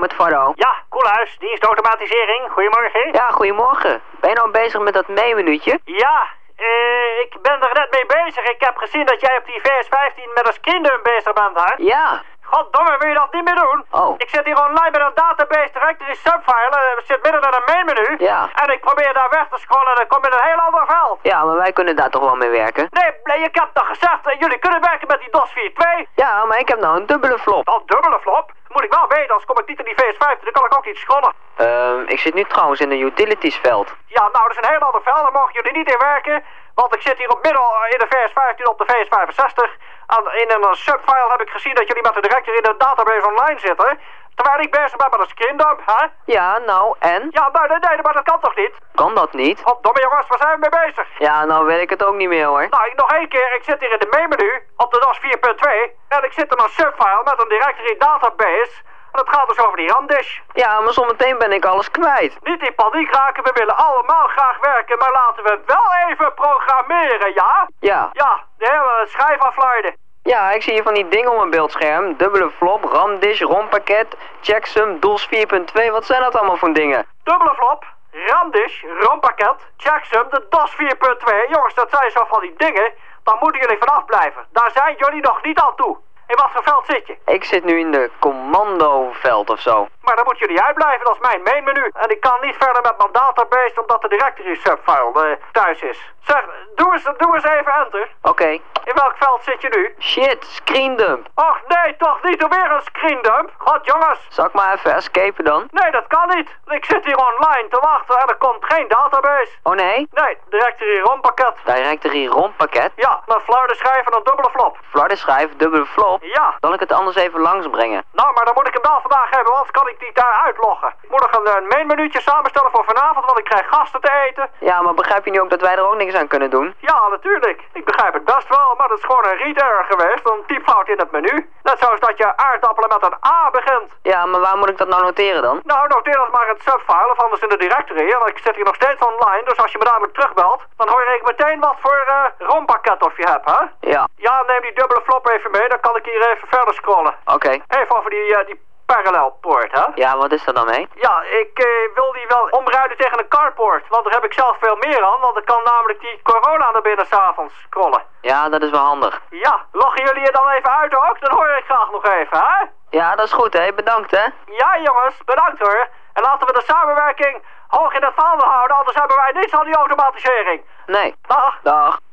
met Vardo. Ja, Koelhuis, dienstautomatisering. Goedemorgen. Ja, goedemorgen. Ben je nou bezig met dat meemenuutje? Ja, ik ben er net mee bezig. Ik heb gezien dat jij op die VS15 met een screendump bezig bent, hè? Ja. Goddomme, wil je dat niet meer doen? Oh. Ik zit hier online met een database directory subfile. We zitten midden in een mainmenu. Ja. En ik probeer daar weg te scrollen en dan kom je in een heel ander veld. Ja, maar wij kunnen daar toch wel mee werken? Nee, je hebt toch gezegd, jullie kunnen werken met die DOS 4.2? Ja, maar ik heb nou een dubbele flop. Dat dubbele flop? Moet ik wel weten, anders kom ik niet in die VS15. Dan kan ik ook niet scrollen. Ik zit nu trouwens in een utilities veld. Ja, nou, dat is een heel ander veld. Daar mogen jullie niet in werken. Want ik zit hier op midden in de VS15 op de VS65. En in een subfile heb ik gezien dat jullie met de directory in de database online zitten. Terwijl ik bezig ben met een screendump, hè? Ja, nou, en? Ja, nee, maar dat kan toch niet? Kan dat niet? Goddomme jongens, waar zijn we mee bezig? Ja, nou weet ik het ook niet meer hoor. Nou, nog één keer. Ik zit hier in de mainmenu op de DOS 4.2. En ik zit in een subfile met een directory database. En het gaat dus over die ramdish. Ja, maar zometeen ben ik alles kwijt. Niet in paniek raken, we willen allemaal graag werken, maar laten we wel even programmeren, ja? Ja. Ja, de hele schijf afleiden. Ja, ik zie hier van die dingen op mijn beeldscherm. Dubbele flop, ramdish, rompakket, checksum, DOS 4.2. Wat zijn dat allemaal voor dingen? Dubbele flop, ramdish, rompakket, checksum, de DOS 4.2. Jongens, dat zijn zo van die dingen. Dan moeten jullie vanaf blijven. Daar zijn jullie nog niet aan toe. In wat voor veld zit je? Ik zit nu in de commandoveld of zo. Maar dan moeten jullie uitblijven, dat is mijn mainmenu. En ik kan niet verder met mijn database omdat de directory subfile thuis is. Zeg, doe eens even enter. Oké. In welk veld zit je nu? Shit, screendump. Och nee, toch niet weer een screendump? God jongens. Zal ik maar even escapen dan? Nee, dat kan niet. Ik zit hier online te wachten en er komt geen database. Oh nee? Nee, directory rompakket. Directory rompakket? Ja, met flarden schrijven en een dubbele flop. Flarden schrijven, dubbele flop? Ja. Zal ik het anders even langsbrengen? Nou, maar dan moet ik hem wel vandaag hebben, anders kan ik niet daar uitloggen. Ik moet nog een mainmenuutje samenstellen voor vanavond, want ik krijg gasten te eten. Ja, maar begrijp je nu ook dat wij er ook niks aan kunnen doen? Ja, natuurlijk. Ik begrijp het best wel, maar dat is gewoon een read error geweest, een typfout in het menu. Net zoals dat je aardappelen met een A begint. Ja, maar waar moet ik dat nou noteren dan? Nou, noteer dat maar in het subfile of anders in de directory. En ik zit hier nog steeds online, dus als je me dadelijk terugbelt, dan hoor ik meteen wat voor rompakket of je hebt, hè? Ja. Ja, neem die dubbele flop even mee, dan kan ik hier even verder scrollen. Oké. Even over die parallelpoort, hè? Ja, wat is er dan mee? Ja, ik wil die wel omruilen tegen een carport, want daar heb ik zelf veel meer aan, want ik kan namelijk die corona naar binnen s'avonds scrollen. Ja, dat is wel handig. Ja, loggen jullie je dan even uit ook? Dan hoor ik graag nog even, hè? Ja, dat is goed, hè. Bedankt, hè. Ja, jongens, bedankt hoor. En laten we de samenwerking hoog in het vaandel houden, anders hebben wij niets aan die automatisering. Nee. Dag. Dag.